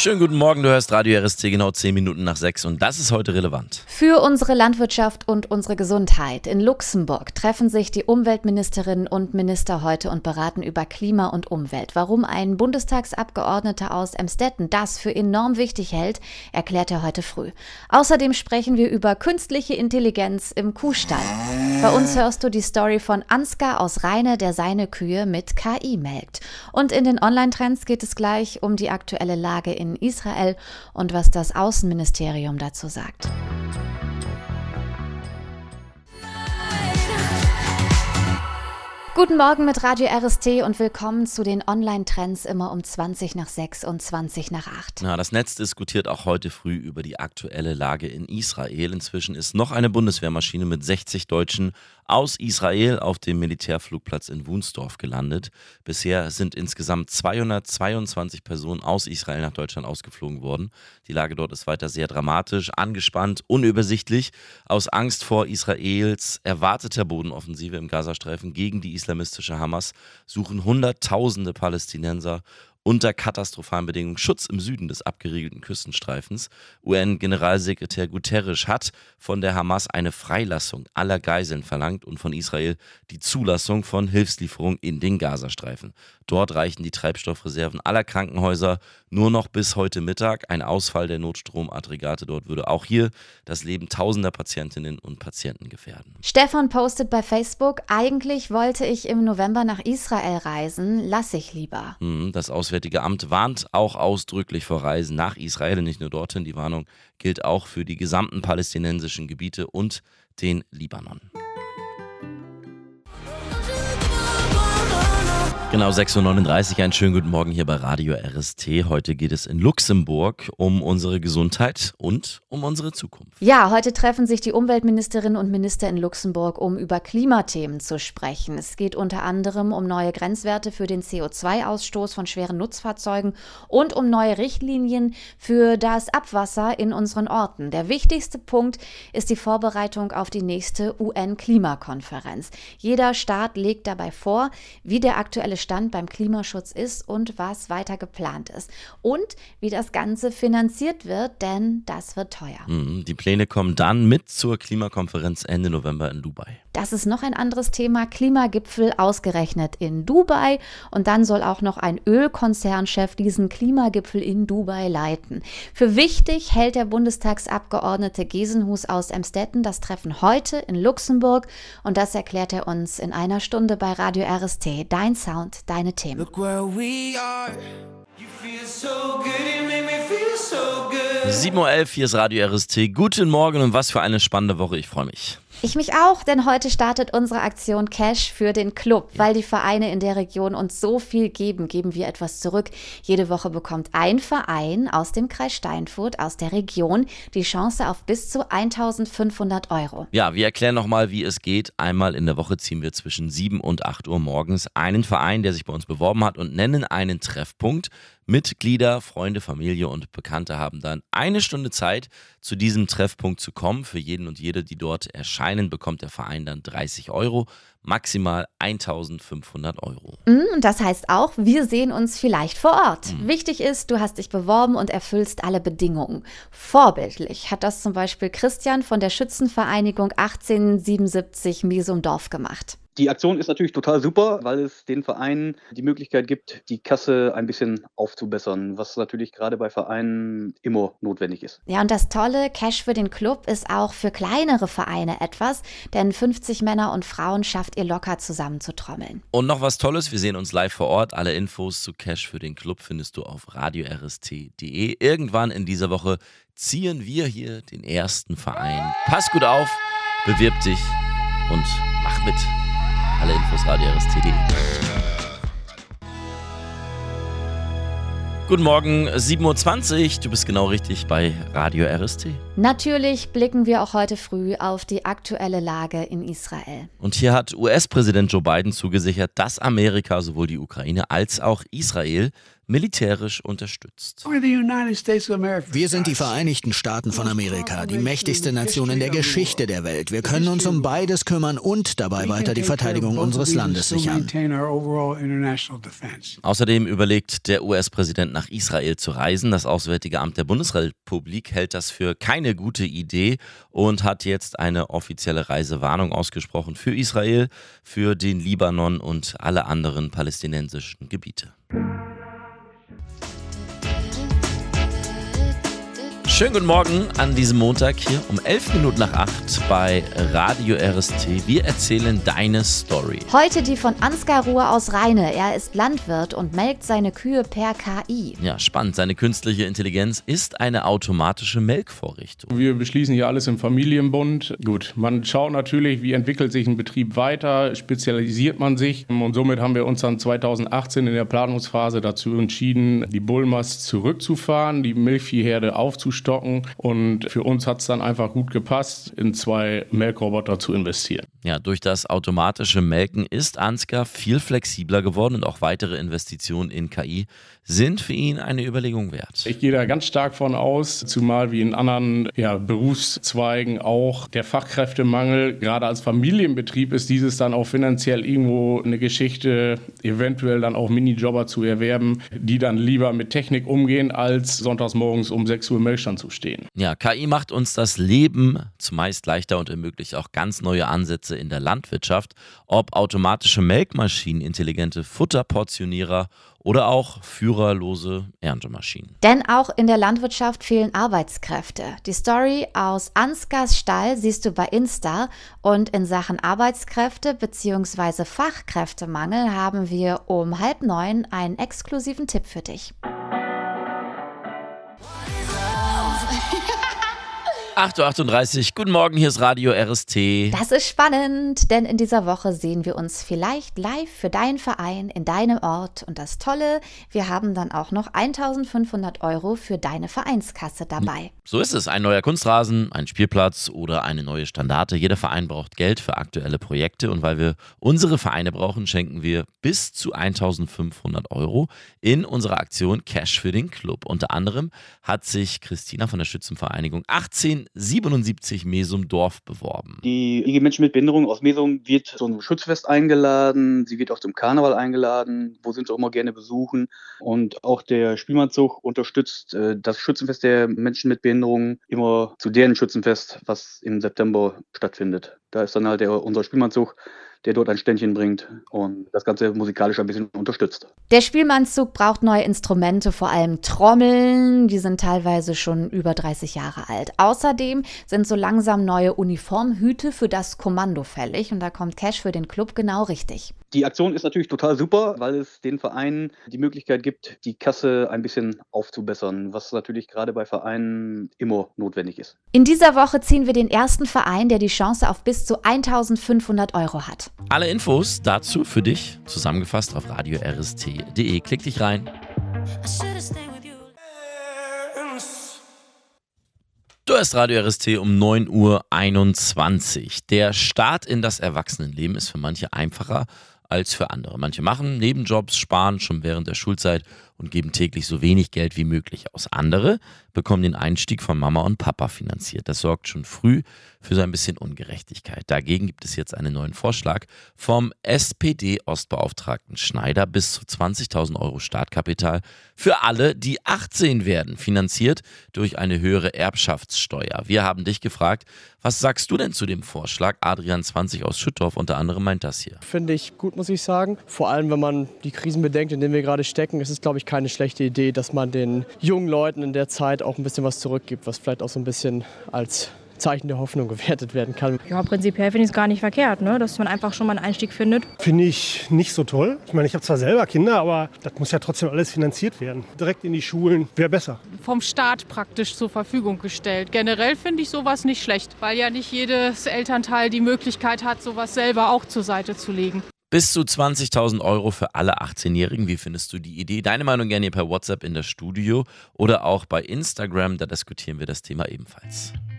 Schönen guten Morgen, du hörst Radio RST genau 10 Minuten nach 6 und das ist heute relevant. Für unsere Landwirtschaft und unsere Gesundheit. In Luxemburg treffen sich die Umweltministerinnen und Minister heute und beraten über Klima und Umwelt. Warum ein Bundestagsabgeordneter aus Emstetten das für enorm wichtig hält, erklärt er heute früh. Außerdem sprechen wir über künstliche Intelligenz im Kuhstall. Bei uns hörst du die Story von Ansgar aus Rheine, der seine Kühe mit KI melkt. Und in den Online-Trends geht es gleich um die aktuelle Lage in Israel und was das Außenministerium dazu sagt. Guten Morgen mit Radio RST und willkommen zu den Online-Trends immer um 20 nach 6 und 20 nach 8. Na, das Netz diskutiert auch heute früh über die aktuelle Lage in Israel. Inzwischen ist noch eine Bundeswehrmaschine mit 60 Deutschen aus Israel auf dem Militärflugplatz in Wunsdorf gelandet. Bisher sind insgesamt 222 Personen aus Israel nach Deutschland ausgeflogen worden. Die Lage dort ist weiter sehr dramatisch, angespannt, unübersichtlich. Aus Angst vor Israels erwarteter Bodenoffensive im Gazastreifen gegen die islamistische Hamas suchen Hunderttausende Palästinenser unter katastrophalen Bedingungen Schutz im Süden des abgeriegelten Küstenstreifens. UN-Generalsekretär Guterres hat von der Hamas eine Freilassung aller Geiseln verlangt und von Israel die Zulassung von Hilfslieferungen in den Gazastreifen. Dort reichen die Treibstoffreserven aller Krankenhäuser nur noch bis heute Mittag. Ein Ausfall der Notstromaggregate dort würde auch hier das Leben tausender Patientinnen und Patienten gefährden. Stefan postet bei Facebook: Eigentlich wollte ich im November nach Israel reisen, lass ich lieber. Das Auswärtige Amt warnt auch ausdrücklich vor Reisen nach Israel, nicht nur dorthin. Die Warnung gilt auch für die gesamten palästinensischen Gebiete und den Libanon. Genau 6.39 Uhr, einen schönen guten Morgen hier bei Radio RST. Heute geht es in Luxemburg um unsere Gesundheit und um unsere Zukunft. Ja, heute treffen sich die Umweltministerinnen und Minister in Luxemburg, um über Klimathemen zu sprechen. Es geht unter anderem um neue Grenzwerte für den CO2-Ausstoß von schweren Nutzfahrzeugen und um neue Richtlinien für das Abwasser in unseren Orten. Der wichtigste Punkt ist die Vorbereitung auf die nächste UN-Klimakonferenz. Jeder Staat legt dabei vor, wie der aktuelle Stand beim Klimaschutz ist und was weiter geplant ist. Und wie das Ganze finanziert wird, denn das wird teuer. Die Pläne kommen dann mit zur Klimakonferenz Ende November in Dubai. Das ist noch ein anderes Thema. Klimagipfel ausgerechnet in Dubai. Und dann soll auch noch ein Ölkonzernchef diesen Klimagipfel in Dubai leiten. Für wichtig hält der Bundestagsabgeordnete Gesenhus aus Emstetten das Treffen heute in Luxemburg. Und das erklärt er uns in einer Stunde bei Radio RST. Dein Sound, deine Themen. Look where we are. You feel so good, you make me feel so good. 7.11 Uhr, hier ist Radio RST. Guten Morgen und was für eine spannende Woche, ich freue mich. Ich mich auch, denn heute startet unsere Aktion Cash für den Club. Weil die Vereine in der Region uns so viel geben, geben wir etwas zurück. Jede Woche bekommt ein Verein aus dem Kreis Steinfurt, aus der Region, die Chance auf bis zu 1.500 Euro. Ja, wir erklären nochmal, wie es geht. Einmal in der Woche ziehen wir zwischen 7 und 8 Uhr morgens einen Verein, der sich bei uns beworben hat, und nennen einen Treffpunkt. Mitglieder, Freunde, Familie und Bekannte haben dann eine Stunde Zeit, zu diesem Treffpunkt zu kommen. Für jeden und jede, die dort erscheinen, bekommt der Verein dann 30 Euro, maximal 1.500 Euro. Und das heißt auch, wir sehen uns vielleicht vor Ort. Wichtig ist, du hast dich beworben und erfüllst alle Bedingungen. Vorbildlich hat das zum Beispiel Christian von der Schützenvereinigung 1877 Mesumdorf gemacht. Die Aktion ist natürlich total super, weil es den Vereinen die Möglichkeit gibt, die Kasse ein bisschen aufzubessern, was natürlich gerade bei Vereinen immer notwendig ist. Ja, und das Tolle, Cash für den Club ist auch für kleinere Vereine etwas, denn 50 Männer und Frauen schafft ihr locker zusammenzutrommeln. Und noch was Tolles, wir sehen uns live vor Ort. Alle Infos zu Cash für den Club findest du auf radiorst.de. Irgendwann in dieser Woche ziehen wir hier den ersten Verein. Pass gut auf, bewirb dich und mach mit. Alle Infos radiorst.de. Guten Morgen, 7.20 Uhr, du bist genau richtig bei Radio RST. Natürlich blicken wir auch heute früh auf die aktuelle Lage in Israel. Und hier hat US-Präsident Joe Biden zugesichert, dass Amerika sowohl die Ukraine als auch Israel militärisch unterstützt. Wir sind die Vereinigten Staaten von Amerika, die mächtigste Nation in der Geschichte der Welt. Wir können uns um beides kümmern und dabei weiter die Verteidigung unseres Landes sichern. Außerdem überlegt der US-Präsident, nach Israel zu reisen. Das Auswärtige Amt der Bundesrepublik hält das für keine gute Idee und hat jetzt eine offizielle Reisewarnung ausgesprochen für Israel, für den Libanon und alle anderen palästinensischen Gebiete. Schönen guten Morgen an diesem Montag hier um 11 Minuten nach 8 bei Radio RST. Wir erzählen deine Story. Heute die von Ansgar Ruhr aus Rheine. Er ist Landwirt und melkt seine Kühe per KI. Ja, spannend. Seine künstliche Intelligenz ist eine automatische Melkvorrichtung. Wir beschließen hier alles im Familienbund. Gut, man schaut natürlich, wie entwickelt sich ein Betrieb weiter, spezialisiert man sich. Und somit haben wir uns dann 2018 in der Planungsphase dazu entschieden, die Bullmast zurückzufahren, die Milchviehherde aufzustocken. Und für uns hat es dann einfach gut gepasst, in 2 Melkroboter zu investieren. Ja, durch das automatische Melken ist Ansgar viel flexibler geworden und auch weitere Investitionen in KI sind für ihn eine Überlegung wert. Ich gehe da ganz stark von aus, zumal wie in anderen Berufszweigen auch der Fachkräftemangel. Gerade als Familienbetrieb ist dieses dann auch finanziell irgendwo eine Geschichte, eventuell dann auch Minijobber zu erwerben, die dann lieber mit Technik umgehen, als sonntags morgens um 6 Uhr im Melkstand zu stehen. Ja, KI macht uns das Leben zumeist leichter und ermöglicht auch ganz neue Ansätze in der Landwirtschaft. Ob automatische Melkmaschinen, intelligente Futterportionierer oder auch führerlose Erntemaschinen. Denn auch in der Landwirtschaft fehlen Arbeitskräfte. Die Story aus Ansgars Stall siehst du bei Insta. Und in Sachen Arbeitskräfte bzw. Fachkräftemangel haben wir um 8:30 einen exklusiven Tipp für dich. 8:38 Uhr, guten Morgen, hier ist Radio RST. Das ist spannend, denn in dieser Woche sehen wir uns vielleicht live für deinen Verein in deinem Ort. Und das Tolle, wir haben dann auch noch 1.500 € für deine Vereinskasse dabei. So ist es, ein neuer Kunstrasen, ein Spielplatz oder eine neue Standarte. Jeder Verein braucht Geld für aktuelle Projekte und weil wir unsere Vereine brauchen, schenken wir bis zu 1.500 € in unserer Aktion Cash für den Club. Unter anderem hat sich Christina von der Schützenvereinigung 1877 Mesum Dorf beworben. Die IG Menschen mit Behinderung aus Mesum wird zu einem Schutzfest eingeladen, sie wird auch zum Karneval eingeladen, wo sie uns auch immer gerne besuchen. Und auch der Spielmannszug unterstützt das Schützenfest der Menschen mit Behinderung immer zu deren Schützenfest, was im September stattfindet. Da ist dann halt unser Spielmannszug, der dort ein Ständchen bringt und das Ganze musikalisch ein bisschen unterstützt. Der Spielmannszug braucht neue Instrumente, vor allem Trommeln, die sind teilweise schon über 30 Jahre alt. Außerdem sind so langsam neue Uniformhüte für das Kommando fällig und da kommt Cash für den Club genau richtig. Die Aktion ist natürlich total super, weil es den Vereinen die Möglichkeit gibt, die Kasse ein bisschen aufzubessern, was natürlich gerade bei Vereinen immer notwendig ist. In dieser Woche ziehen wir den ersten Verein, der die Chance auf bis zu 1.500 € hat. Alle Infos dazu für dich zusammengefasst auf radio-rst.de. Klick dich rein. Du hörst Radio RST um 9:21 Uhr. Der Start in das Erwachsenenleben ist für manche einfacher als für andere. Manche machen Nebenjobs, sparen schon während der Schulzeit und geben täglich so wenig Geld wie möglich aus. Andere bekommen den Einstieg von Mama und Papa finanziert. Das sorgt schon früh für so ein bisschen Ungerechtigkeit. Dagegen gibt es jetzt einen neuen Vorschlag vom SPD-Ostbeauftragten Schneider. Bis zu 20.000 € Startkapital für alle, die 18 werden, finanziert durch eine höhere Erbschaftssteuer. Wir haben dich gefragt, was sagst du denn zu dem Vorschlag? Adrian 20 aus Schüttorf unter anderem meint das hier. Finde ich gut, muss ich sagen. Vor allem, wenn man die Krisen bedenkt, in denen wir gerade stecken, ist es, glaube ich, keine schlechte Idee, dass man den jungen Leuten in der Zeit auch ein bisschen was zurückgibt, was vielleicht auch so ein bisschen als Zeichen der Hoffnung gewertet werden kann. Ja, prinzipiell finde ich es gar nicht verkehrt, ne? Dass man einfach schon mal einen Einstieg findet. Finde ich nicht so toll. Ich meine, ich habe zwar selber Kinder, aber das muss ja trotzdem alles finanziert werden. Direkt in die Schulen wäre besser. Vom Staat praktisch zur Verfügung gestellt. Generell finde ich sowas nicht schlecht, weil ja nicht jedes Elternteil die Möglichkeit hat, sowas selber auch zur Seite zu legen. Bis zu 20.000 € für alle 18-Jährigen. Wie findest du die Idee? Deine Meinung gerne hier per WhatsApp in das Studio oder auch bei Instagram. Da diskutieren wir das Thema ebenfalls.